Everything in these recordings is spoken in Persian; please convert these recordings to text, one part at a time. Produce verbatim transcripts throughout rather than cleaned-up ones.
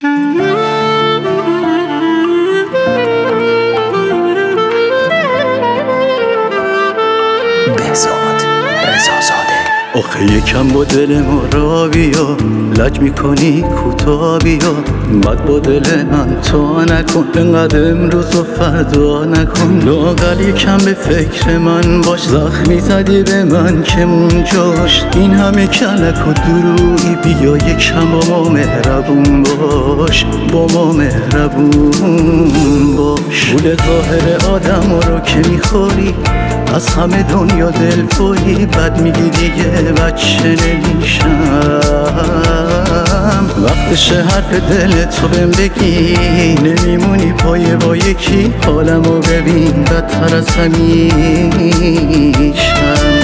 بهزاد رضازاده. آخه یکم با دل ما را بیا، لج میکنی کوتا بیا، بد با دل من تا نکن، انقدر امروز و فردا نکن. لااقل یکم به فکر من باش، زخمی زدی به من که مونجاش. این همه کلک و درویی، بیا یکم با ما مهربون باش، با ما مهربون باش. گول ظاهر آدم رو که میخوری، از همه دنیا دل پری، بد میگی دیگه بچه نمیشم. وقتش حرف دل تو بهم بگی، نمیمونی پایه با یکی، حالمو ببین بدتر از همیشم.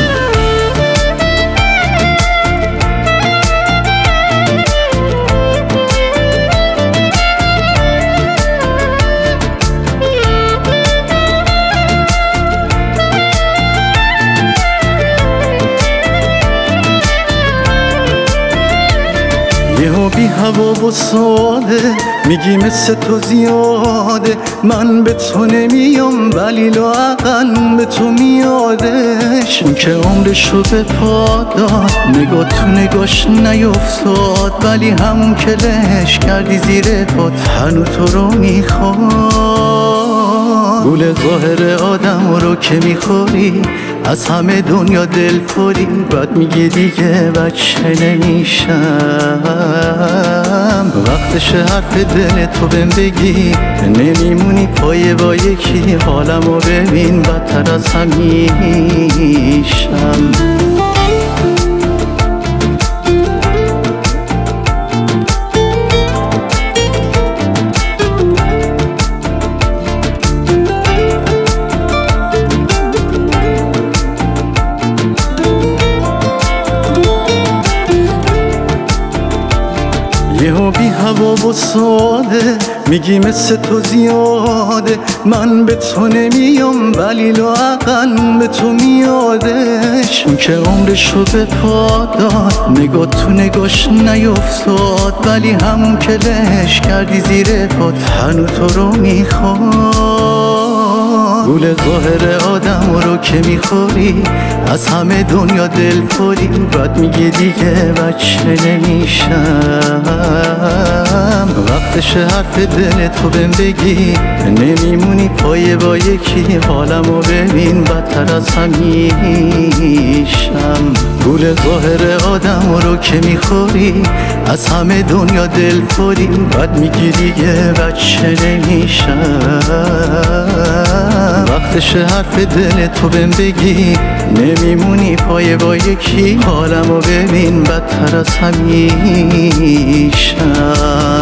یهو بی هوا و ساده میگی مثل تو زیاده، من به تو نمیام ولی لااقل به تو میادش. اون که عمرشو به پا داد، نگاه تو نگاش نیفتاد، ولی همون که لش کردی زیر پات هنو تو رو میخواد. گول ظاهر آدم رو که میخوری، از همه دنیا دل پری، بد میگی دیگه بچه نمیشم. وقتش حرف دل تو بهم بگی، نمیمونی پایه با یکی، حالمو ببین بدتر از همیشم. یهو بی هوا و ساده میگی مثل تو زیاده، من به تو نمیام ولی لااقل به تو میادش. اون که عمرشو به پا داد، نگاه تو نگاش نیفتاد، ولی همون که لش کردی زیر پات هنو تو رو میخواد. گول ظاهر آدم رو که میخوری، از همه دنیا دل پری، بد میگی دیگه بچه نمیشم. وقتش حرف دل تو بهم بگی، نمیمونی پایه با یکی، حالمو ببین بدتر از همیشم. گول ظاهر آدم رو که میخوری، از همه دنیا دل پری، بد میگی دیگه بچه نمیشم. وقتش حرف دل تو بهم بگی، نمیمونی پایه با یکی، حالمو ببین بدتر از همیشم.